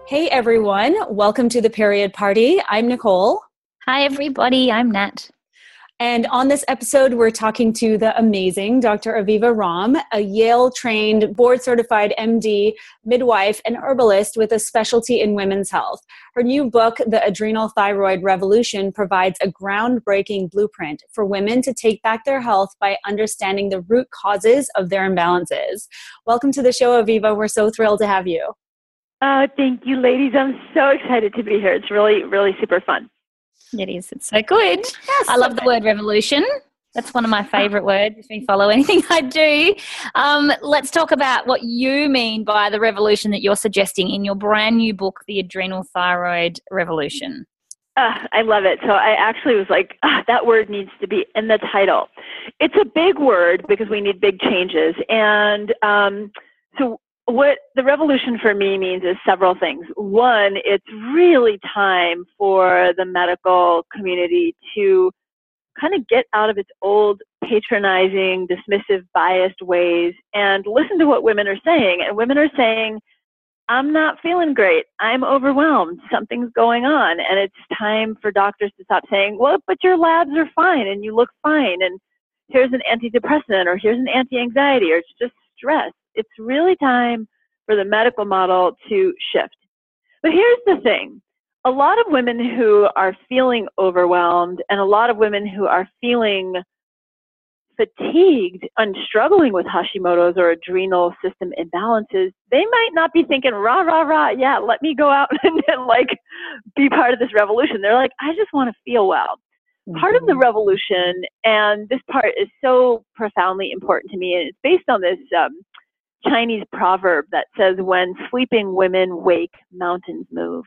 Hey everyone, welcome to the Period Party. I'm Nicole. Hi everybody, I'm Nat. And on this episode, we're talking to the amazing Dr. Aviva Romm, a Yale-trained, board-certified MD, midwife, and herbalist with a specialty in women's health. Her new book, The Adrenal Thyroid Revolution, provides a groundbreaking blueprint for women to take back their health by understanding the root causes of their imbalances. Welcome to the show, Aviva. We're so thrilled to have you. Oh, thank you, ladies. I'm so excited to be here. It's really, really super fun. It is. It's so good. Yes, I love the word revolution. That's one of my favorite words. If you follow anything I do. Let's talk about what you mean by the revolution that you're suggesting in your brand new book, The Adrenal Thyroid Revolution. I love it. So I actually was like, that word needs to be in the title. It's a big word because we need big changes. And so what the revolution for me means is several things. One, it's really time for the medical community to kind of get out of its old patronizing, dismissive, biased ways and listen to what women are saying. And women are saying, I'm not feeling great. I'm overwhelmed. Something's going on. And it's time for doctors to stop saying, well, but your labs are fine and you look fine. And here's an antidepressant or here's an anti-anxiety or it's just stress. It's really time for the medical model to shift. But here's the thing. A lot of women who are feeling overwhelmed and a lot of women who are feeling fatigued and struggling with Hashimoto's or adrenal system imbalances, they might not be thinking, rah, rah, rah, yeah, let me go out and like be part of this revolution. They're like, I just want to feel well. Part of the revolution, and this part is so profoundly important to me, and it's based on this Chinese proverb that says, when sleeping women wake, mountains move.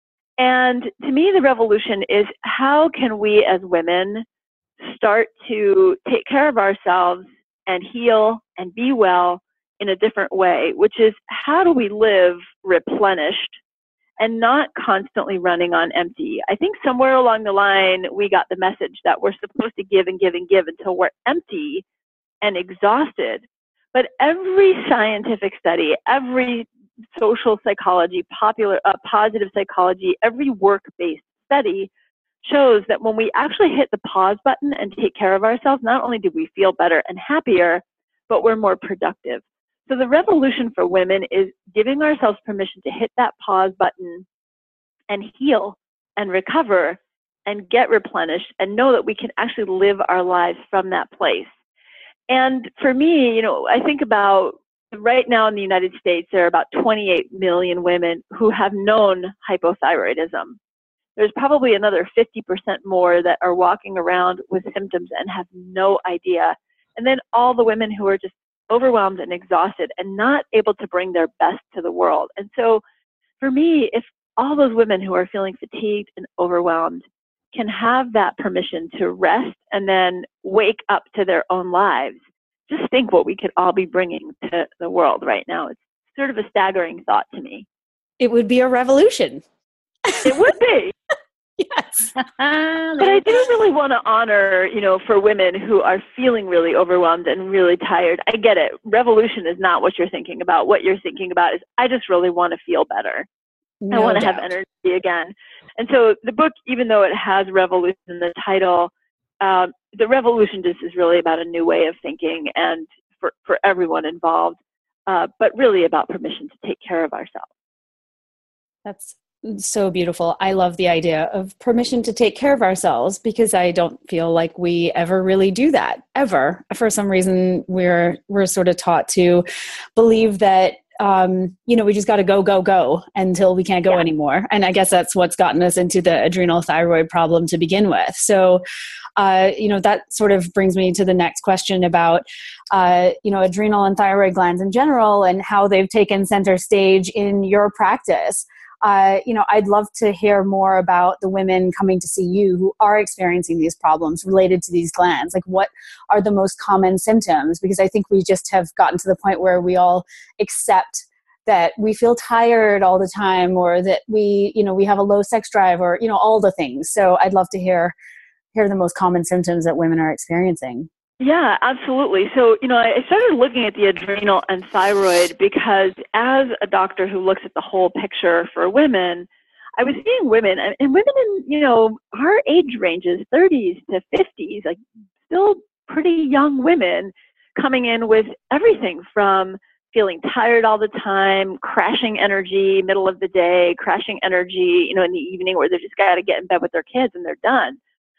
And to me, the revolution is how can we as women start to take care of ourselves and heal and be well in a different way, which is how do we live replenished and not constantly running on empty. I think somewhere along the line, we got the message that we're supposed to give and give and give until we're empty and exhausted. But every scientific study, every social psychology, positive psychology, every work-based study shows that when we actually hit the pause button and take care of ourselves, not only do we feel better and happier, but we're more productive. So the revolution for women is giving ourselves permission to hit that pause button and heal and recover and get replenished and know that we can actually live our lives from that place. And for me, I think about right now in the United States, there are about 28 million women who have known hypothyroidism. There's probably another 50% more that are walking around with symptoms and have no idea. And then all the women who are just overwhelmed and exhausted and not able to bring their best to the world. And so for me, if all those women who are feeling fatigued and overwhelmed can have that permission to rest and then wake up to their own lives, just think what we could all be bringing to the world right now. It's sort of a staggering thought to me. It would be a revolution. It would be. Yes. But I do really want to honor, for women who are feeling really overwhelmed and really tired. I get it. Revolution is not what you're thinking about. What you're thinking about is, I just really want to feel better. I want to have energy again. And so the book, even though it has revolution in the title, the revolution just is really about a new way of thinking and for everyone involved, but really about permission to take care of ourselves. That's so beautiful. I love the idea of permission to take care of ourselves because I don't feel like we ever really do that, ever. For some reason, we're sort of taught to believe that we just got to go until we can't go anymore. And I guess that's what's gotten us into the adrenal thyroid problem to begin with. So, that sort of brings me to the next question about, adrenal and thyroid glands in general and how they've taken center stage in your practice. I'd love to hear more about the women coming to see you who are experiencing these problems related to these glands. Like, what are the most common symptoms? Because I think we just have gotten to the point where we all accept that we feel tired all the time, or that we have a low sex drive, or, all the things. So I'd love to hear the most common symptoms that women are experiencing. Yeah, absolutely. So, I started looking at the adrenal and thyroid because as a doctor who looks at the whole picture for women, I was seeing women and women in, our age ranges, 30s to 50s, like still pretty young women coming in with everything from feeling tired all the time, crashing energy, middle of the day, crashing energy, in the evening where they just got to get in bed with their kids and they're done.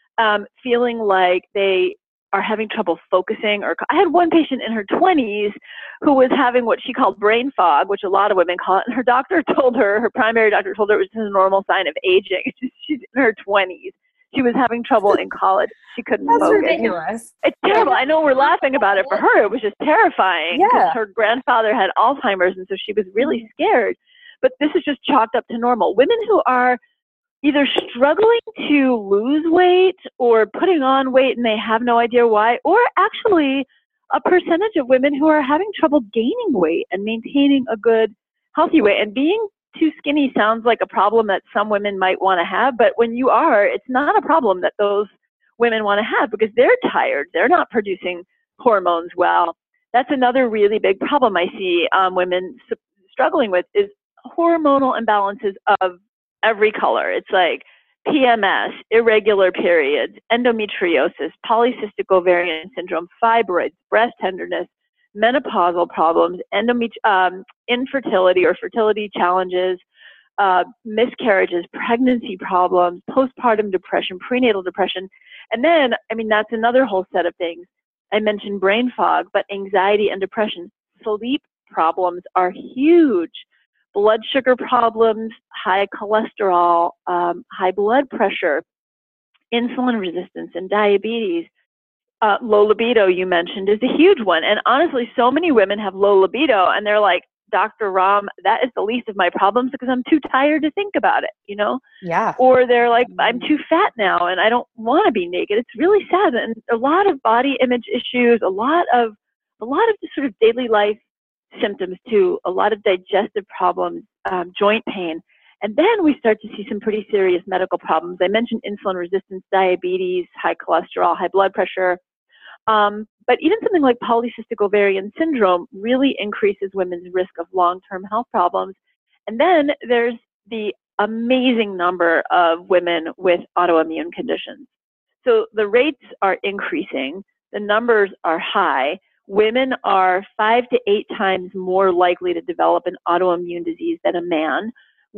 Feeling like they are having trouble focusing. Or I had one patient in her 20s who was having what she called brain fog, which a lot of women call it. And her doctor told her, her primary doctor told her it was just a normal sign of aging. She's in her 20s. She was having trouble in college. She couldn't That's focus. ridiculous. It's terrible. I know we're laughing about it. For her, it was just terrifying because her grandfather had Alzheimer's, and so she was really scared. But this is just chalked up to normal. Women who are either struggling to lose weight or putting on weight and they have no idea why, or actually a percentage of women who are having trouble gaining weight and maintaining a good, healthy weight. And being too skinny sounds like a problem that some women might want to have, but when you are, it's not a problem that those women want to have because they're tired. They're not producing hormones well. That's another really big problem I see women struggling with is hormonal imbalances of every color. It's like PMS, irregular periods, endometriosis, polycystic ovarian syndrome, fibroids, breast tenderness, menopausal problems, infertility or fertility challenges, miscarriages, pregnancy problems, postpartum depression, prenatal depression. And then, that's another whole set of things. I mentioned brain fog, but anxiety and depression. Sleep problems are huge. Blood sugar problems, high cholesterol, high blood pressure, insulin resistance, and diabetes. Low libido, you mentioned, is a huge one. And honestly, so many women have low libido, and they're like, Dr. Ram, that is the least of my problems because I'm too tired to think about it, Yeah. Or they're like, I'm too fat now and I don't want to be naked. It's really sad. And a lot of body image issues, a lot of the sort of daily life symptoms too, a lot of digestive problems, joint pain. And then we start to see some pretty serious medical problems. I mentioned insulin resistance, diabetes, high cholesterol, high blood pressure. But even something like polycystic ovarian syndrome really increases women's risk of long-term health problems. And then there's the amazing number of women with autoimmune conditions. So the rates are increasing. The numbers are high. Women are 5 to 8 times more likely to develop an autoimmune disease than a man.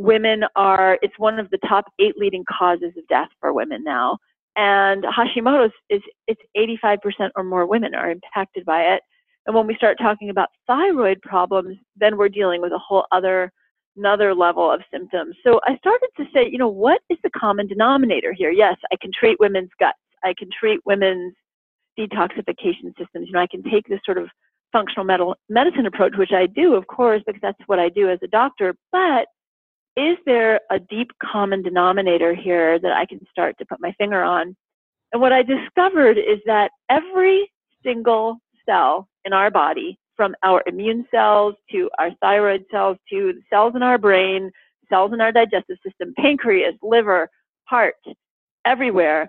It's one of the top 8 leading causes of death for women now. And Hashimoto's it's 85% or more women are impacted by it. And when we start talking about thyroid problems, then we're dealing with a whole another level of symptoms. So I started to say, what is the common denominator here? Yes, I can treat women's guts. I can treat women's detoxification systems. I can take this sort of functional medicine approach, which I do, of course, because that's what I do as a doctor. But is there a deep common denominator here that I can start to put my finger on? And what I discovered is that every single cell in our body, from our immune cells to our thyroid cells to the cells in our brain, cells in our digestive system, pancreas, liver, heart, everywhere,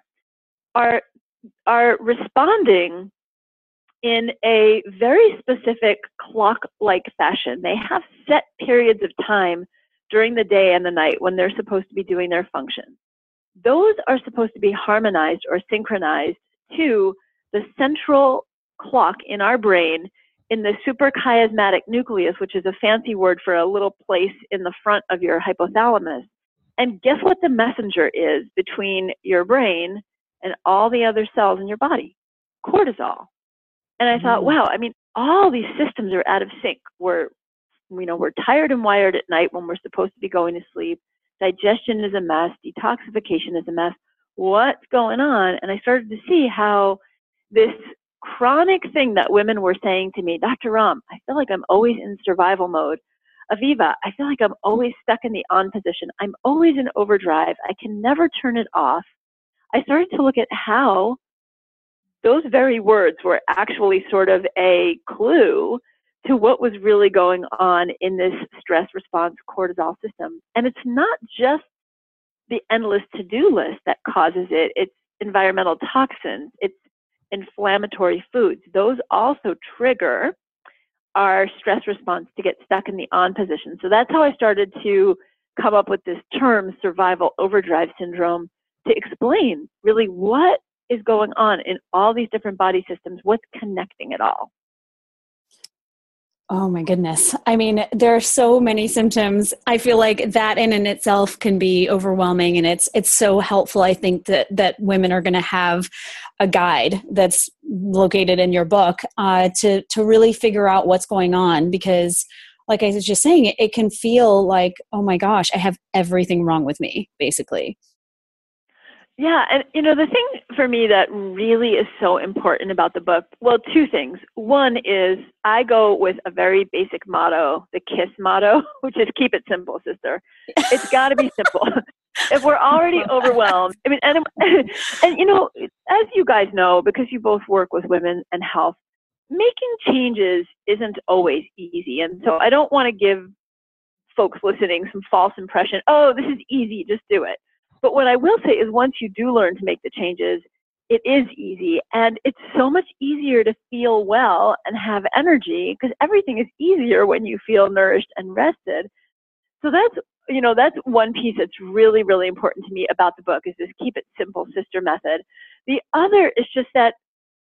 are responding in a very specific clock-like fashion. They have set periods of time during the day and the night when they're supposed to be doing their function. Those are supposed to be harmonized or synchronized to the central clock in our brain in the suprachiasmatic nucleus, which is a fancy word for a little place in the front of your hypothalamus. And guess what the messenger is between your brain and all the other cells in your body? Cortisol. And I thought, wow, all these systems are out of sync. We're tired and wired at night when we're supposed to be going to sleep. Digestion is a mess. Detoxification is a mess. What's going on? And I started to see how this chronic thing that women were saying to me, Dr. Ram, I feel like I'm always in survival mode. Aviva, I feel like I'm always stuck in the on position. I'm always in overdrive. I can never turn it off. I started to look at how those very words were actually sort of a clue to what was really going on in this stress response cortisol system. And it's not just the endless to-do list that causes it. It's environmental toxins. It's inflammatory foods. Those also trigger our stress response to get stuck in the on position. So that's how I started to come up with this term, survival overdrive syndrome, to explain really what is going on in all these different body systems, what's connecting it all. Oh my goodness. I mean, there are so many symptoms. I feel like that in itself can be overwhelming, and it's so helpful. I think that women are going to have a guide that's located in your book to really figure out what's going on, because like I was just saying, it can feel like, oh my gosh, I have everything wrong with me, basically. Yeah, and the thing for me that really is so important about the book, well, two things. One is I go with a very basic motto, the KISS motto, which is keep it simple, sister. It's got to be simple. If we're already overwhelmed, I mean, and as you guys know, because you both work with women and health, making changes isn't always easy. And so I don't want to give folks listening some false impression, oh, this is easy, just do it. But what I will say is once you do learn to make the changes, it is easy. And it's so much easier to feel well and have energy, because everything is easier when you feel nourished and rested. So that's one piece that's really, really important to me about the book, is this keep it simple sister method. The other is just that,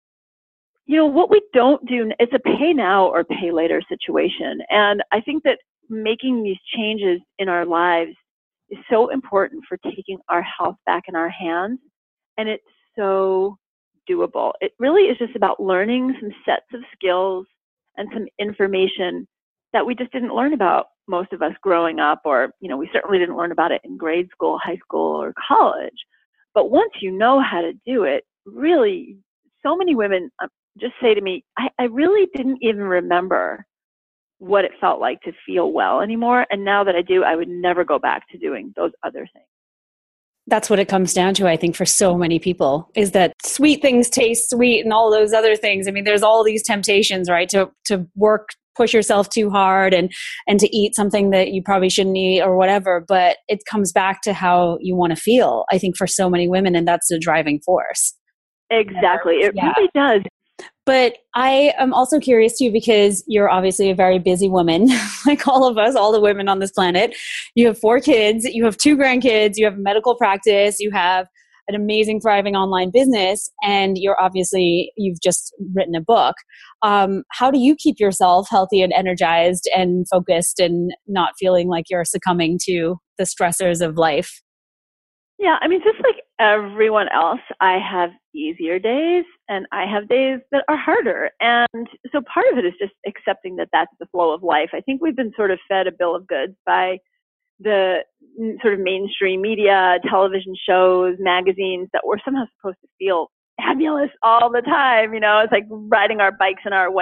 what we don't do, it's a pay now or pay later situation. And I think that making these changes in our lives is so important for taking our health back in our hands. And it's so doable. It really is just about learning some sets of skills and some information that we just didn't learn about, most of us growing up, or, we certainly didn't learn about it in grade school, high school, or college. But once you know how to do it, really, so many women just say to me, I really didn't even remember what it felt like to feel well anymore. And now that I do, I would never go back to doing those other things. That's what it comes down to, I think, for so many people, is that sweet things taste sweet and all those other things. I mean, there's all these temptations, right? To push yourself too hard and to eat something that you probably shouldn't eat or whatever. But it comes back to how you want to feel, I think, for so many women. And that's the driving force. Exactly. It really does. But I am also curious too, because you're obviously a very busy woman, like all of us, all the women on this planet. You have 4 kids, you have 2 grandkids, you have a medical practice, you have an amazing, thriving online business, and you've just written a book. How do you keep yourself healthy and energized and focused and not feeling like you're succumbing to the stressors of life? Yeah, I mean, just like everyone else, I have easier days and I have days that are harder. And so part of it is just accepting that that's the flow of life. I think we've been sort of fed a bill of goods by the sort of mainstream media, television shows, magazines, that we're somehow supposed to feel fabulous all the time. It's like riding our bikes in our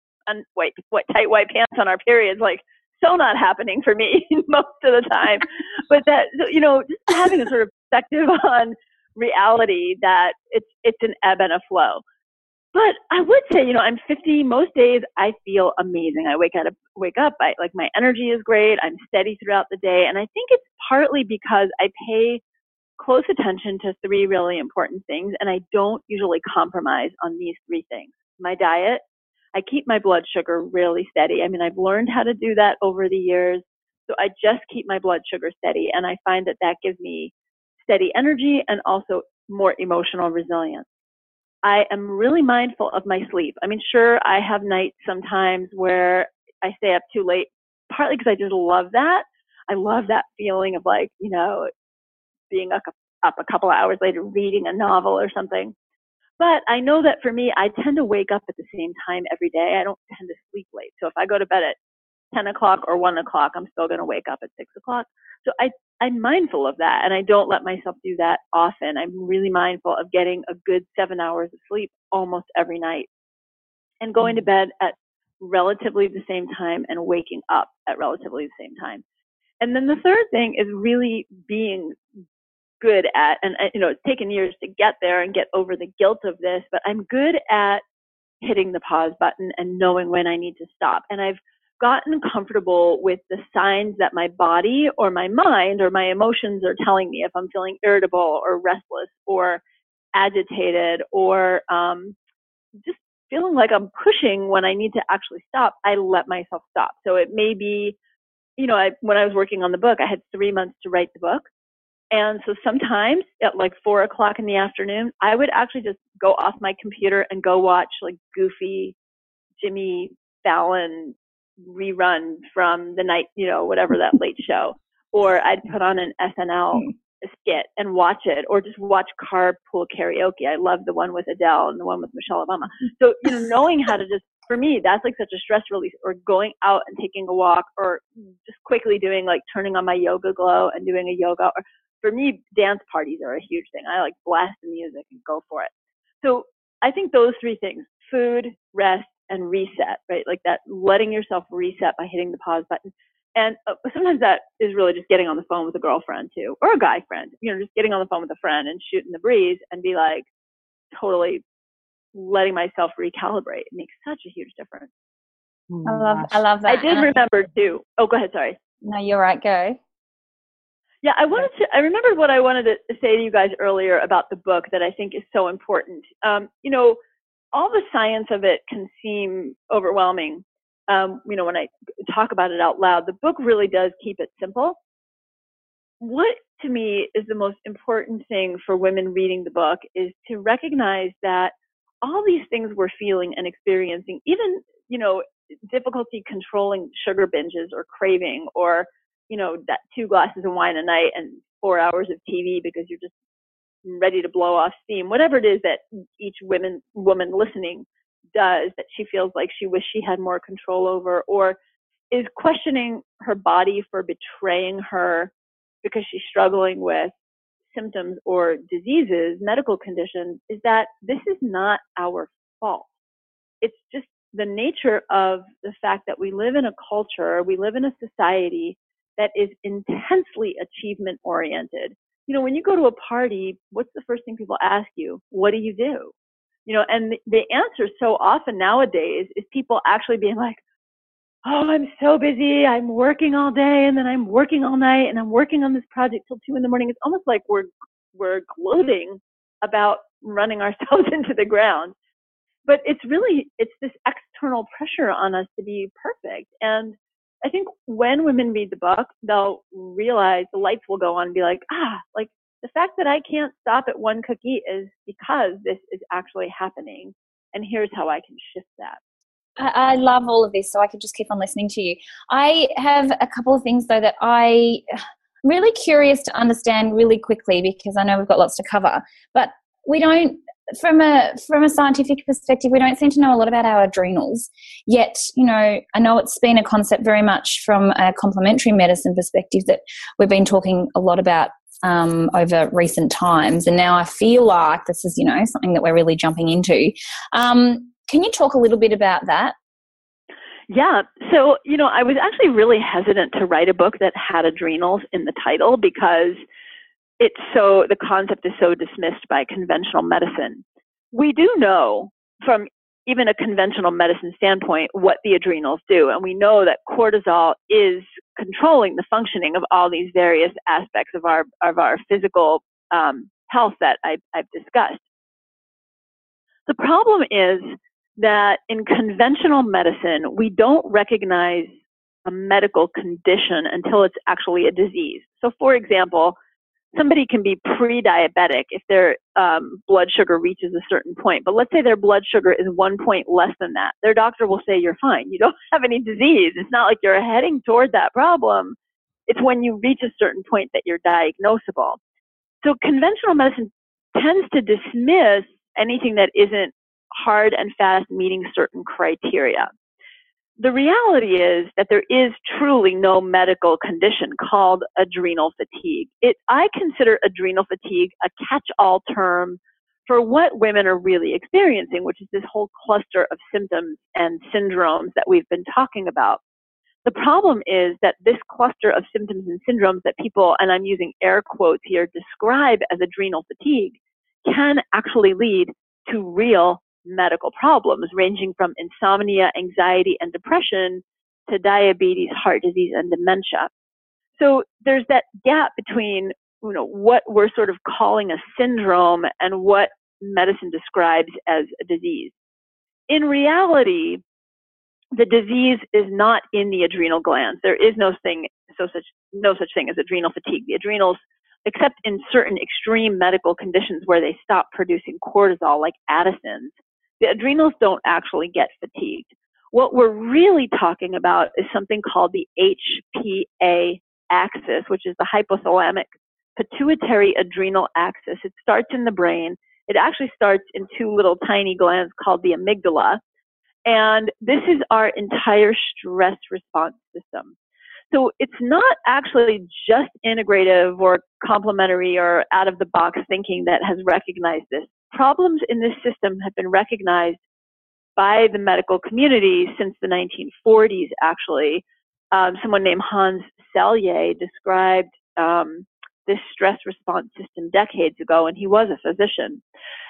tight white pants on our periods, like, so not happening for me most of the time. But that, just having a sort of perspective on reality, that it's an ebb and a flow. But I would say, I'm 50. Most days I feel amazing. I wake up, my energy is great. I'm steady throughout the day. And I think it's partly because I pay close attention to 3 really important things. And I don't usually compromise on these 3 things. My diet, I keep my blood sugar really steady. I mean, I've learned how to do that over the years. So I just keep my blood sugar steady. And I find that gives me steady energy and also more emotional resilience. I am really mindful of my sleep. I mean, sure, I have nights sometimes where I stay up too late, partly because I just love that. I love that feeling of being up a couple of hours later reading a novel or something. But I know that for me, I tend to wake up at the same time every day. I don't tend to sleep late. So if I go to bed at 10 o'clock or 1 o'clock, I'm still going to wake up at 6 o'clock. So I'm mindful of that, and I don't let myself do that often. I'm really mindful of getting a good 7 hours of sleep almost every night and going to bed at relatively the same time and waking up at relatively the same time. And then the third thing is really being good at, and it's taken years to get there and get over the guilt of this, but I'm good at hitting the pause button and knowing when I need to stop. And I've gotten comfortable with the signs that my body or my mind or my emotions are telling me if I'm feeling irritable or restless or agitated or just feeling like I'm pushing when I need to actually stop, I let myself stop. So it may be, when I was working on the book, I had 3 months to write the book. And so sometimes at like 4 o'clock in the afternoon, I would actually just go off my computer and go watch like goofy Jimmy Fallon rerun from the night, whatever that late show. Or I'd put on an SNL skit and watch it, or just watch carpool karaoke. I love the one with Adele and the one with Michelle Obama. So, knowing how to just, for me, that's like such a stress release, or going out and taking a walk, or just quickly doing like turning on my Yoga Glow and doing a yoga. Or for me, dance parties are a huge thing. I like blast the music and go for it. So I think those three things, food, rest, and reset, right? Like that, letting yourself reset by hitting the pause button. And sometimes that is really just getting on the phone with a girlfriend too, or a guy friend, just getting on the phone with a friend and shooting the breeze and be like totally letting myself recalibrate. It makes such a huge difference. I love that. I did remember too. Oh, go ahead. Sorry. No, you're right. Go. Yeah, I remembered what I wanted to say to you guys earlier about the book that I think is so important. All the science of it can seem overwhelming. When I talk about it out loud, the book really does keep it simple. What to me is the most important thing for women reading the book is to recognize that all these things we're feeling and experiencing, even, difficulty controlling sugar binges or craving, or, that 2 glasses of wine a night and 4 hours of TV because you're just ready to blow off steam, whatever it is that each woman listening does that she feels like she wished she had more control over, or is questioning her body for betraying her because she's struggling with symptoms or diseases, medical conditions, is that this is not our fault. It's just the nature of the fact that we live in a culture, we live in a society that is intensely achievement oriented. When you go to a party, what's the first thing people ask you? What do you do? And the answer so often nowadays is people actually being like, oh, I'm so busy. I'm working all day, and then I'm working all night, and I'm working on this project till 2 a.m. It's almost like we're gloating about running ourselves into the ground. But it's this external pressure on us to be perfect. And I think when women read the book, they'll realize, the lights will go on and be like, like the fact that I can't stop at one cookie is because this is actually happening. And here's how I can shift that. I love all of this, so I could just keep on listening to you. I have a couple of things, though, that I'm really curious to understand really quickly, because I know we've got lots to cover. But we don't, from a scientific perspective, we don't seem to know a lot about our adrenals. Yet, I know it's been a concept very much from a complementary medicine perspective that we've been talking a lot about over recent times. And now I feel like this is, something that we're really jumping into. Can you talk a little bit about that? Yeah. So, I was actually really hesitant to write a book that had adrenals in the title because the concept is so dismissed by conventional medicine. We do know from even a conventional medicine standpoint what the adrenals do. And we know that cortisol is controlling the functioning of all these various aspects of our physical health that I've discussed. The problem is that in conventional medicine, we don't recognize a medical condition until it's actually a disease. So for example, somebody can be pre-diabetic if their blood sugar reaches a certain point. But let's say their blood sugar is 1 point less than that. Their doctor will say, you're fine. You don't have any disease. It's not like you're heading toward that problem. It's when you reach a certain point that you're diagnosable. So conventional medicine tends to dismiss anything that isn't hard and fast meeting certain criteria. The reality is that there is truly no medical condition called adrenal fatigue. I consider adrenal fatigue a catch-all term for what women are really experiencing, which is this whole cluster of symptoms and syndromes that we've been talking about. The problem is that this cluster of symptoms and syndromes that people, and I'm using air quotes here, describe as adrenal fatigue can actually lead to real medical problems ranging from insomnia, anxiety, and depression to diabetes, heart disease, and dementia. So there's that gap between, what we're sort of calling a syndrome and what medicine describes as a disease. in reality, the disease is not in the adrenal glands. There is no such thing as adrenal fatigue. The adrenals, except in certain extreme medical conditions where they stop producing cortisol, like Addison's, the adrenals don't actually get fatigued. What we're really talking about is something called the HPA axis, which is the hypothalamic pituitary adrenal axis. It starts in the brain. It actually starts in two little tiny glands called the amygdala. And this is our entire stress response system. So it's not actually just integrative or complementary or out of the box thinking that has recognized this. Problems in this system have been recognized by the medical community since the 1940s, actually. Someone named Hans Selye described this stress response system decades ago, and he was a physician.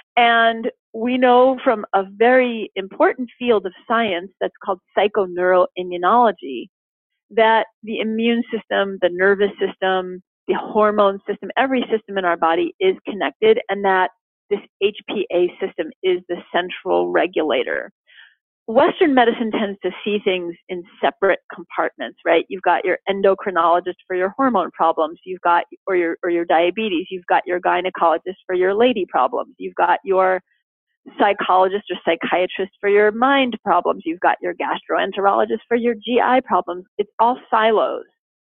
And we know from a very important field of science that's called psychoneuroimmunology that the immune system, the nervous system, the hormone system, every system in our body is connected, and that this HPA system is the central regulator. Western medicine tends to see things in separate compartments, right? You've got your endocrinologist for your hormone problems. You've got, or your diabetes. You've got your gynecologist for your lady problems. You've got your psychologist or psychiatrist for your mind problems. You've got your gastroenterologist for your GI problems. It's all silos.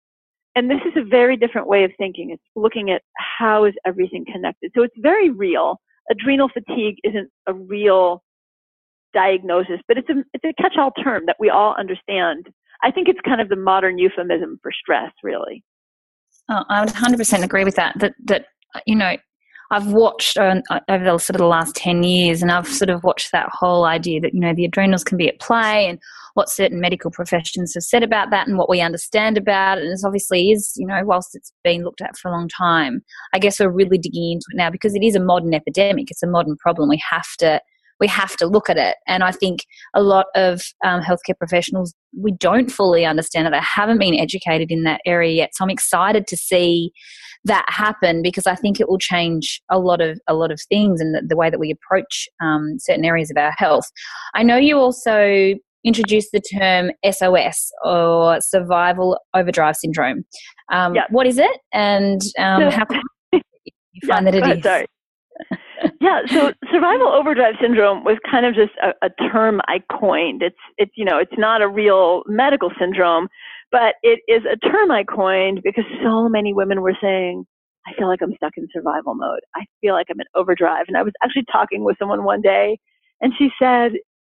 And this is a very different way of thinking. It's looking at how is everything connected. So it's very real. Adrenal fatigue isn't a real diagnosis, but it's a catch-all term that we all understand. I think it's kind of the modern euphemism for stress, really. Oh, I would 100% agree with that. That you know, I've watched over the sort of the last 10 years, and I've sort of watched that whole idea that, you know, the adrenals can be at play, and what certain medical professions have said about that, and what we understand about it. And it obviously is, you know, whilst it's been looked at for a long time, I guess we're really digging into it now because it is a modern epidemic. It's a modern problem. We have to look at it. And I think a lot of healthcare professionals, we don't fully understand it. I haven't been educated in that area yet. So I'm excited to see that happen because I think it will change a lot of things and the way that we approach certain areas of our health. I know you also introduced the term SOS, or survival overdrive syndrome. What is it, and how come you find that it is? Sorry. Yeah, so survival overdrive syndrome was kind of just a term I coined. It's you know, it's not a real medical syndrome, but it is a term I coined because so many women were saying, I feel like I'm stuck in survival mode. I feel like I'm in overdrive. And I was actually talking with someone one day, and she said,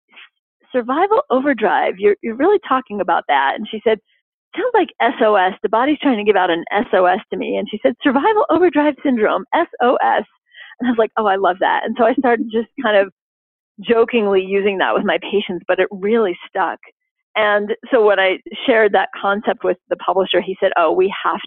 survival overdrive, you're really talking about that. And she said, sounds like SOS. The body's trying to give out an SOS to me. And she said, survival overdrive syndrome, SOS. And I was like, oh, I love that. And so I started just kind of jokingly using that with my patients, but it really stuck. And so when I shared that concept with the publisher, he said, oh, we have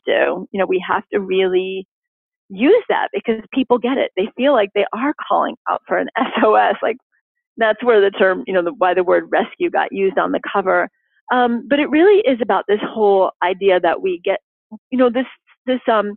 to really use that because people get it. They feel like they are calling out for an SOS. Like that's where the term, why the word rescue got used on the cover. But it really is about this whole idea that we get, this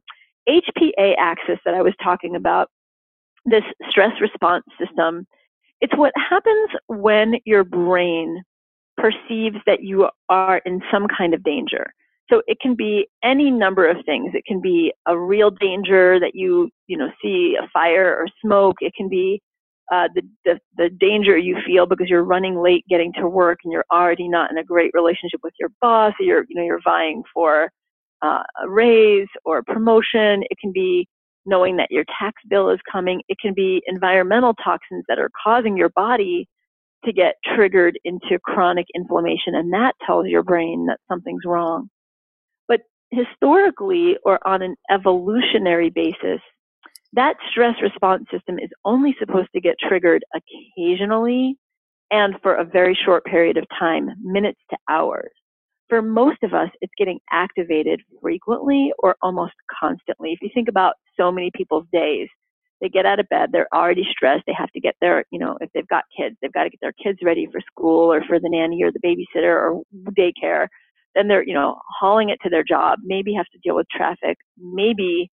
HPA axis that I was talking about, this stress response system. It's what happens when your brain perceives that you are in some kind of danger. So it can be any number of things. It can be a real danger that you see a fire or smoke. It can be the danger you feel because you're running late getting to work and you're already not in a great relationship with your boss. Or you're vying for a raise or a promotion. It can be knowing that your tax bill is coming. It can be environmental toxins that are causing your body to get triggered into chronic inflammation, and that tells your brain that something's wrong. But historically, or on an evolutionary basis, that stress response system is only supposed to get triggered occasionally and for a very short period of time, minutes to hours. For most of us, it's getting activated frequently or almost constantly. If you think about so many people's days, they get out of bed, they're already stressed, they have to get their, if they've got kids, they've got to get their kids ready for school or for the nanny or the babysitter or daycare. Then they're, hauling it to their job, maybe have to deal with traffic, maybe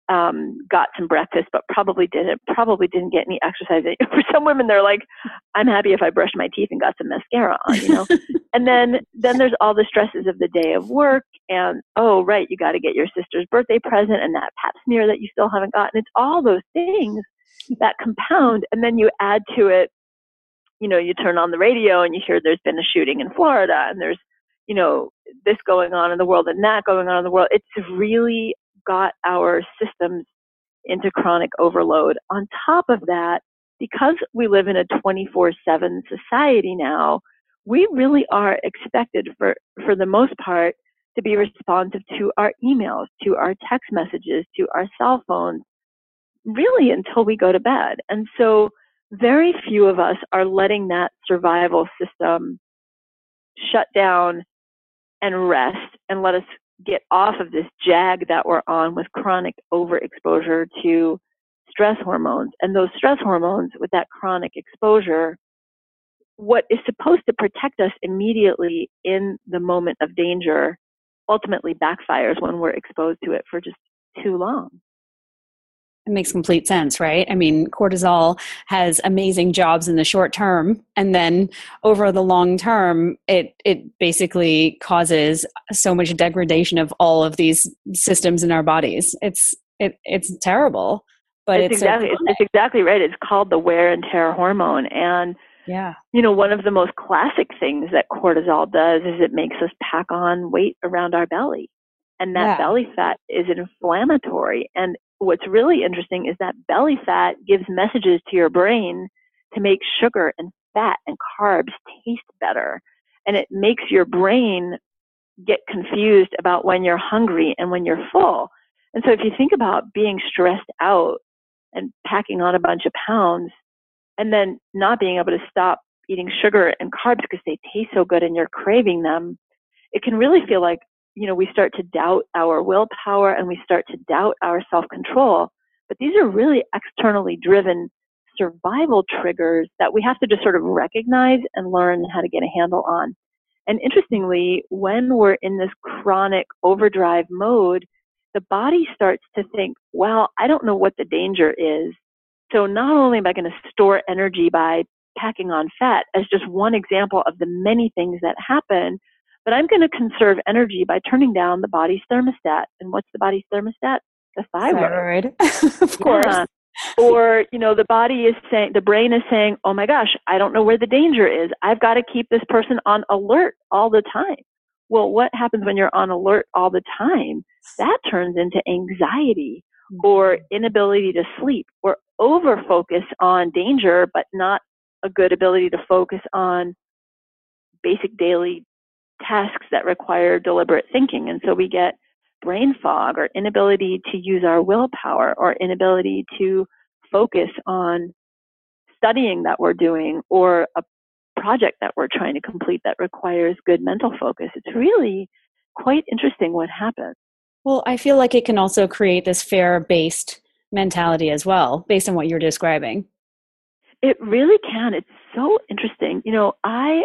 got some breakfast, but probably didn't get any exercise. For some women, they're like, I'm happy if I brushed my teeth and got some mascara on, And then there's all the stresses of the day of work, and oh, right, you got to get your sister's birthday present and that pap smear that you still haven't gotten. It's all those things that compound, and then you add to it, you turn on the radio and you hear there's been a shooting in Florida, and there's, this going on in the world and that going on in the world. It's really got our systems into chronic overload. On top of that, because we live in a 24/7 society now, we really are expected for the most part to be responsive to our emails, to our text messages, to our cell phones, really until we go to bed. And so very few of us are letting that survival system shut down and rest and let us get off of this jag that we're on with chronic overexposure to stress hormones. And those stress hormones, with that chronic exposure, what is supposed to protect us immediately in the moment of danger ultimately backfires when we're exposed to it for just too long. It makes complete sense, right? I mean, cortisol has amazing jobs in the short term, and then over the long term, it basically causes so much degradation of all of these systems in our bodies. It's terrible, but it's exactly right. It's called the wear and tear hormone, and one of the most classic things that cortisol does is it makes us pack on weight around our belly, and that belly fat is inflammatory. And what's really interesting is that belly fat gives messages to your brain to make sugar and fat and carbs taste better. And it makes your brain get confused about when you're hungry and when you're full. And so if you think about being stressed out and packing on a bunch of pounds and then not being able to stop eating sugar and carbs because they taste so good and you're craving them, it can really feel like we start to doubt our willpower and we start to doubt our self-control. But these are really externally driven survival triggers that we have to just sort of recognize and learn how to get a handle on. And interestingly, when we're in this chronic overdrive mode, the body starts to think, well, I don't know what the danger is. So not only am I going to store energy by packing on fat as just one example of the many things that happen, but I'm going to conserve energy by turning down the body's thermostat. And what's the body's thermostat? The thyroid. Of course. Or, the brain is saying, oh my gosh, I don't know where the danger is. I've got to keep this person on alert all the time. Well, what happens when you're on alert all the time? That turns into anxiety or inability to sleep or over-focus on danger, but not a good ability to focus on basic daily tasks that require deliberate thinking. And so we get brain fog or inability to use our willpower or inability to focus on studying that we're doing or a project that we're trying to complete that requires good mental focus. It's really quite interesting what happens. Well, I feel like it can also create this fear-based mentality as well, based on what you're describing. It really can. It's so interesting. I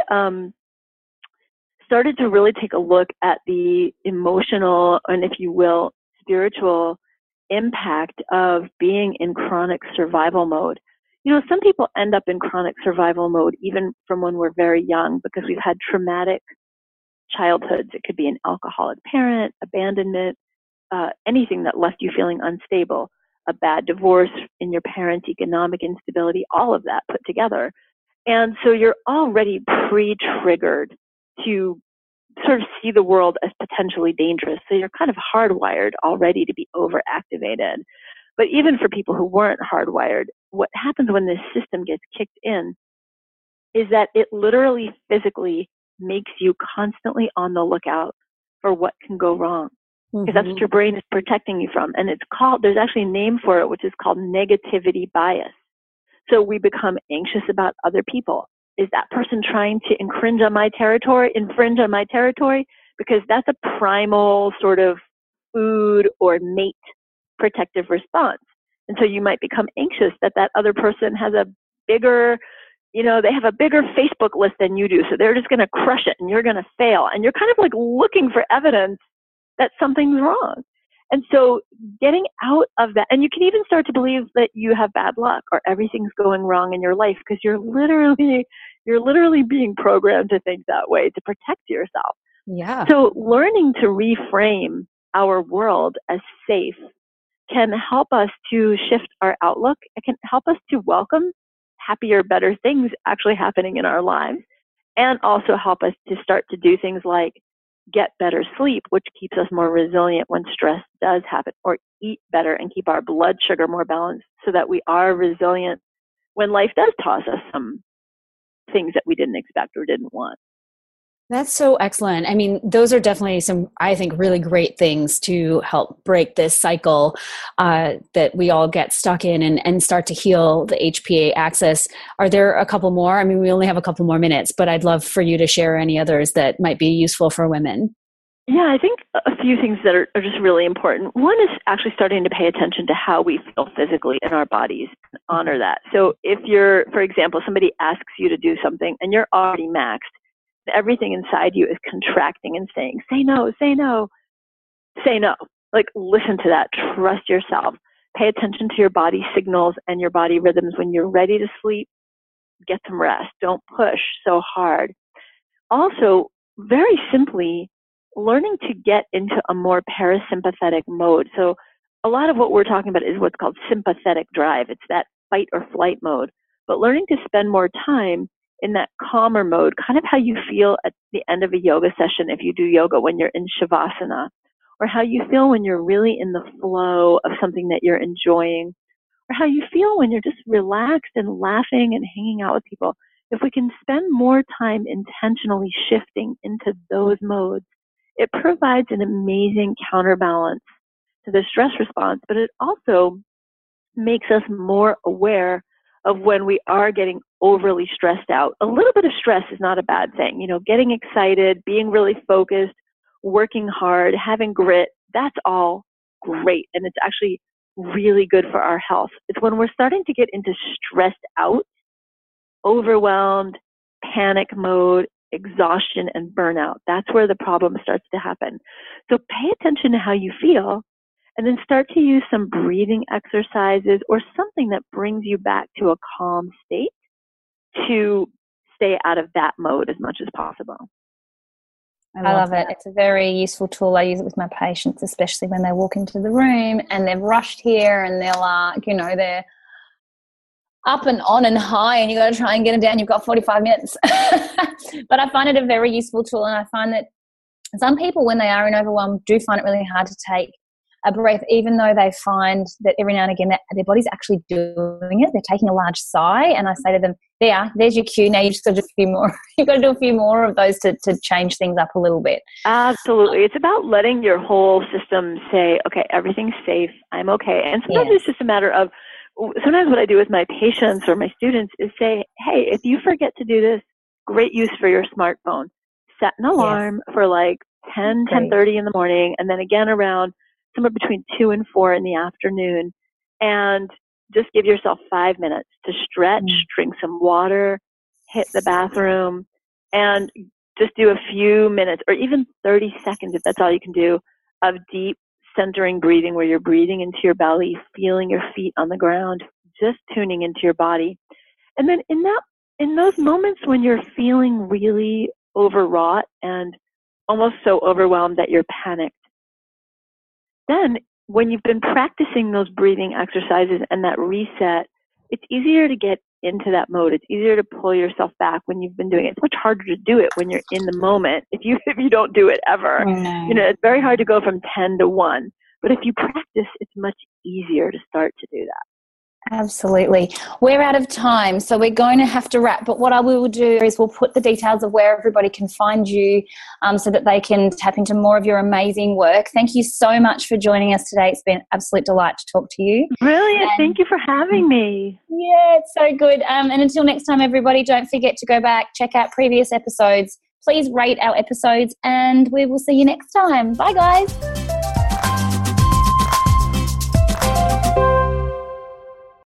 started to really take a look at the emotional and, if you will, spiritual impact of being in chronic survival mode. Some people end up in chronic survival mode even from when we're very young because we've had traumatic childhoods. It could be an alcoholic parent, abandonment, anything that left you feeling unstable, a bad divorce in your parents' economic instability, all of that put together. And so you're already pre-triggered to sort of see the world as potentially dangerous. So you're kind of hardwired already to be overactivated. But even for people who weren't hardwired, what happens when this system gets kicked in is that it literally physically makes you constantly on the lookout for what can go wrong. Because that's what your brain is protecting you from. And there's actually a name for it, which is called negativity bias. So we become anxious about other people. Is that person trying to infringe on my territory? Because that's a primal sort of food or mate protective response. And so you might become anxious that other person has a bigger, they have a bigger Facebook list than you do. So they're just going to crush it and you're going to fail. And you're kind of like looking for evidence that something's wrong. And so getting out of that, and you can even start to believe that you have bad luck or everything's going wrong in your life because you're literally being programmed to think that way to protect yourself. Yeah. So learning to reframe our world as safe can help us to shift our outlook. It can help us to welcome happier, better things actually happening in our lives, and also help us to start to do things like get better sleep, which keeps us more resilient when stress does happen, or eat better and keep our blood sugar more balanced so that we are resilient when life does toss us some things that we didn't expect or didn't want. That's so excellent. I mean, those are definitely some, I think, really great things to help break this cycle that we all get stuck in and start to heal the HPA axis. Are there a couple more? I mean, we only have a couple more minutes, but I'd love for you to share any others that might be useful for women. Yeah, I think a few things that are just really important. One is actually starting to pay attention to how we feel physically in our bodies and honor that. So if you're, for example, somebody asks you to do something and you're already maxed, everything inside you is contracting and saying, say no, say no, say no. Like, listen to that. Trust yourself. Pay attention to your body signals and your body rhythms. When you're ready to sleep, get some rest. Don't push so hard. Also, very simply, learning to get into a more parasympathetic mode. So a lot of what we're talking about is what's called sympathetic drive. It's that fight or flight mode. But learning to spend more time in that calmer mode, kind of how you feel at the end of a yoga session if you do yoga when you're in Shavasana, or how you feel when you're really in the flow of something that you're enjoying, or how you feel when you're just relaxed and laughing and hanging out with people. If we can spend more time intentionally shifting into those modes, it provides an amazing counterbalance to the stress response, but it also makes us more aware of when we are getting overly stressed out. A little bit of stress is not a bad thing. You know, getting excited, being really focused, working hard, having grit, that's all great. And it's actually really good for our health. It's when we're starting to get into stressed out, overwhelmed, panic mode, exhaustion, and burnout. That's where the problem starts to happen. So pay attention to how you feel, and then start to use some breathing exercises or something that brings you back to a calm state to stay out of that mode as much as possible. I love it. It's a very useful tool. I use it with my patients, especially when they walk into the room and they've rushed here and they're they're up and on and high and you got to try and get them down. You've got 45 minutes. But I find it a very useful tool, and I find that some people, when they are in overwhelm, do find it really hard to take a breath, even though they find that every now and again that their body's actually doing it. They're taking a large sigh, and I say to them, there's your cue. Now you've just got to do a few more. You've got to do a few more of those to change things up a little bit. Absolutely. It's about letting your whole system say, okay, everything's safe. I'm okay. And sometimes it's just a matter of, sometimes what I do with my patients or my students is say, hey, if you forget to do this, great use for your smartphone. Set an alarm for like 10:30 in the morning, and then again around somewhere between 2 and 4 in the afternoon, and just give yourself 5 minutes to stretch, drink some water, hit the bathroom, and just do a few minutes or even 30 seconds, if that's all you can do, of deep centering breathing where you're breathing into your belly, feeling your feet on the ground, just tuning into your body. And then in those moments when you're feeling really overwrought and almost so overwhelmed that you're panicked, then when you've been practicing those breathing exercises and that reset, it's easier to get into that mode. It's easier to pull yourself back when you've been doing it. It's much harder to do it when you're in the moment. If you don't do it ever, it's very hard to go from 10 to 1. But if you practice, it's much easier to start to do that. Absolutely. We're out of time, so we're going to have to wrap. But what I will do is we'll put the details of where everybody can find you so that they can tap into more of your amazing work. Thank you so much for joining us today. It's been an absolute delight to talk to you. Brilliant. Thank you for having me. Yeah, it's so good. And until next time, everybody, don't forget to go back, check out previous episodes. Please rate our episodes, and we will see you next time. Bye, guys.